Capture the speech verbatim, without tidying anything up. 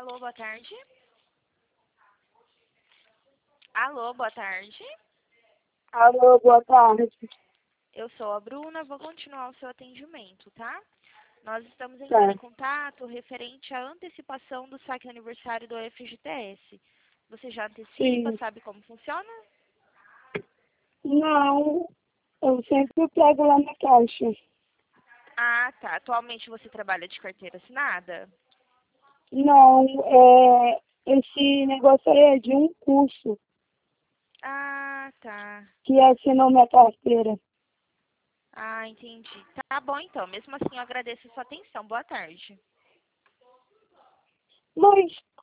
Alô, boa tarde. Alô, boa tarde. Alô, boa tarde. Eu sou a Bruna, vou continuar o seu atendimento, tá? Nós estamos Tá. entrando em contato referente à antecipação do saque aniversário do F G T S. Você já antecipa, Sim. sabe como funciona? Não, eu sempre pego lá na caixa. Ah, tá. Atualmente você trabalha de carteira assinada? Não, é, esse negócio aí é de um curso Ah, tá. que assinou minha carteira. Ah, entendi. Tá bom então. Mesmo assim, eu agradeço a sua atenção. Boa tarde. Mas